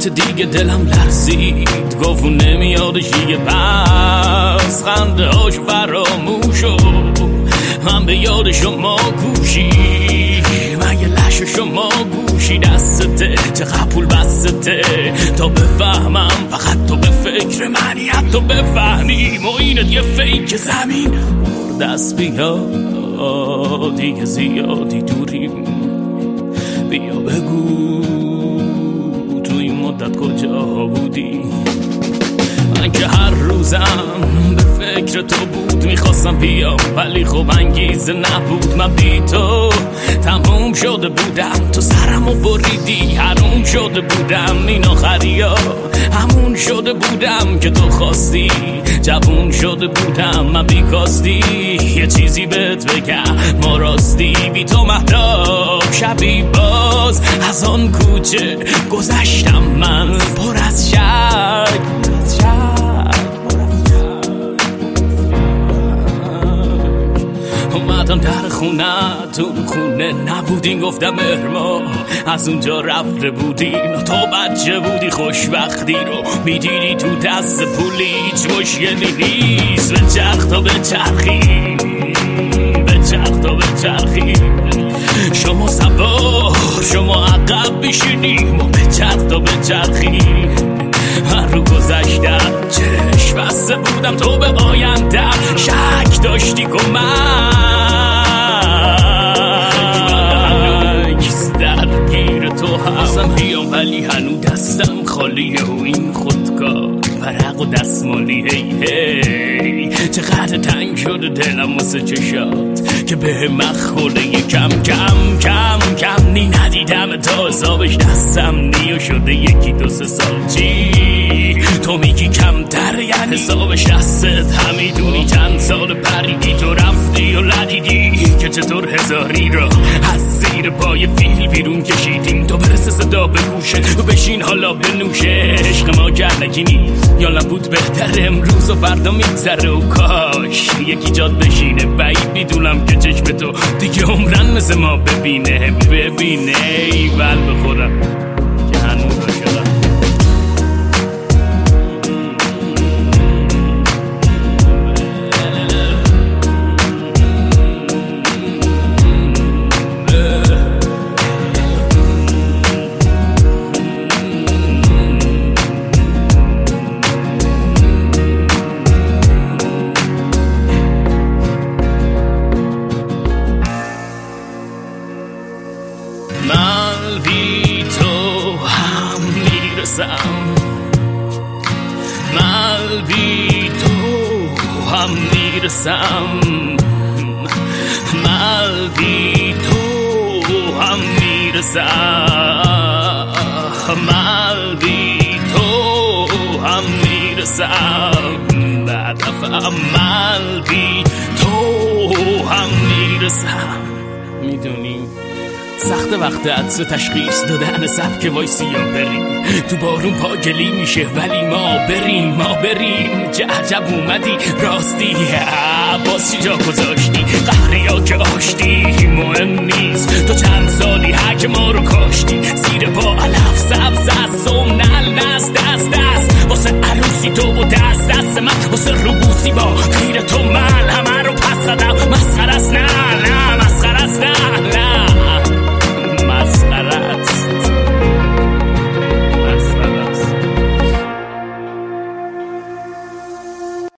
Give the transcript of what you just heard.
لحظات دیگه دلم لرزید، گفت نمیادش دیگه، پس خنده هاش فراموش و من به یاد شما گوشی، من یه لش شما گوشی دستته، چقدر پول بسته تا بفهمم فقط تو به فکر منی، حتی بفهمی معینت یه فیک زمین دست بیا دیگه زیادی دوریم، بیا بگو تو این مدت کجا بودی. من که هر روزم به فکر تو بود، میخواستم بیام ولی خب انگیزه نبود، من بی تو تموم شده بودم، تو سرمو بریدی حروم شده بودم، این آخری ها همون شده بودم که تو خواستی، جوون شده بودم من بی کاستی، یه چیزی بهت بگم ما راستی بی تو مهتاب شبی باز از آن کوچه گذشتم، من پر از شک اومدم در خونه تو خونه نبودین، گفتم مهرما از اونجا رفته بودین، تو بچه بودی خوشبختی رو میدیدی تو دست پولی، هیچ مشکلی نیست به چرخ تا به چرخی، به چرخ تا به چرخی، شما سوار شما عقب بشینیم و به چرخ تا به چرخی، هر رو گذشتم چشم بسته بودم تو به آیندم شک داشتی کمک درگیر تو هستم بیام ولی هنو دستم خالیه و این خودکار ورق و دستمالی هی چقدر تنگ شده دلم واسه چشات که به مخوره کم کم کم کم نی ندیدم تا حسابش دستم نیو شده یکی دو سه سال چی تو میگی کمتر یعنی حسابش دستت همیدونی چند سال پریدی تو رفتی و ندیدی که چطور هزاری را از زیر پای فیل بیرون کشیدیم تو برسه صدا به گوشه و بشین حالا بنوشه عشق ما گرنگی نیست یا نبود بهتر امروز و فردا میگذره و کاش یکی جاد بشینه بعید میدونم که چشم تو دیگه عمرن مثل ما ببینه ایول بخورم که هنوز را شدم من بی تو هم میرسم من بی تو هم میرسم من بی تو هم میرسم من بی تو هم میرسم بعد من بی تو هم میرسم میدونی سخت وقت عدس تشخیص دادن سبک وایسی یا بریم تو بارون پاگلی میشه ولی ما بریم چه عجب اومدی راستی باز چی جا گذاشتی قهری ها که آشتی مهم نیست تو چند سالی هک ما رو کاشتی زیر پا علف سبز از سومنل نست دست واسه عروسی تو و دست من واسه روبوسی با